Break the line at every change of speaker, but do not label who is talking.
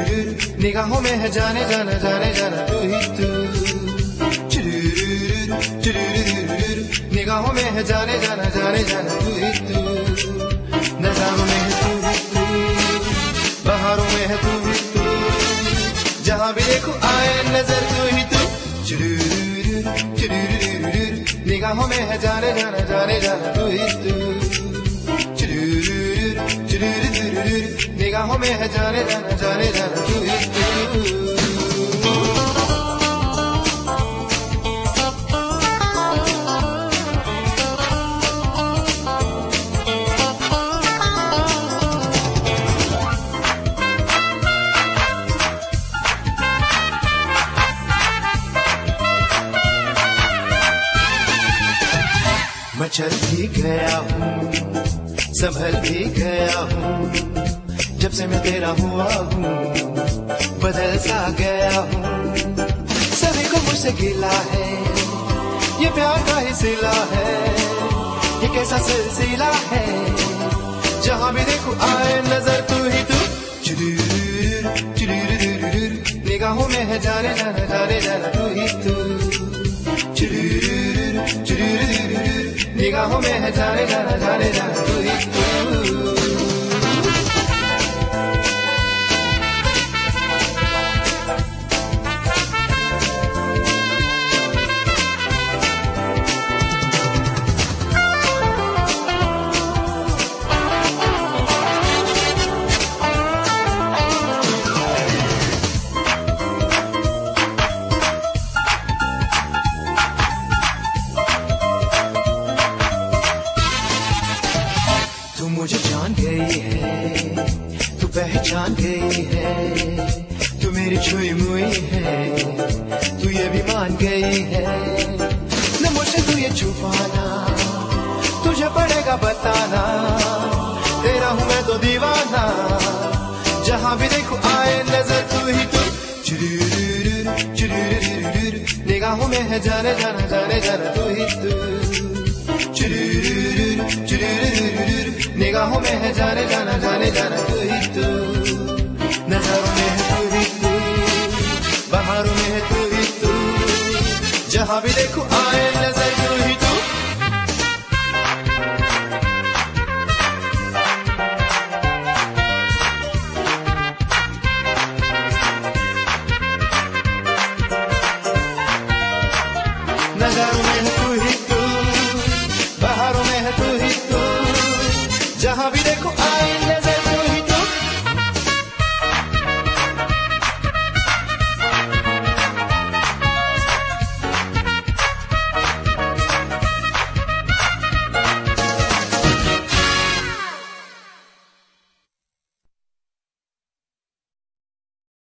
निगाहों में है जाने जाना जाने जाना तू ही तू। निगाहों में है जाने जाना जाने जाना तू ही तू। नजारों में है तू ही तू, बहारों में है तू ही तू, जहाँ भी देखूं आए नजर तू ही तू। निगाहों में है जाने जाना जाने जाना तू ही तू। निगाहों में है जाने जाना जाने जाना तू ही तू। मैं चल भी गया हूँ, संभल भी गया हूँ, जब से मैं तेरा हुआ हूँ, बदल सा गया हूँ। सभी को मुझसे गिला है, ये प्यार का ही सिला है, ये कैसा सिलसिला है, जहाँ भी देखूं आए नजर तू ही तू। निगाहों में है जाने जाना जाने जाना तू ही तू। निगाहों में है जाने जाना जाने जाना तू ही तू। तू मुझे जान गई है, तू पहचान गई है, तू मेरी छुई मुई है, तू ये भी मान गई है। न मुझसे तू ये छुपाना, तुझे पड़ेगा बताना, तेरा हूँ मैं तो दीवाना, जहाँ भी देखूं आए नजर तू ही तू। निगाहों में है जाने जाना जाने जाना तू ही तू। निगाहों में है जाने जाना जाने जाना तू ही तू।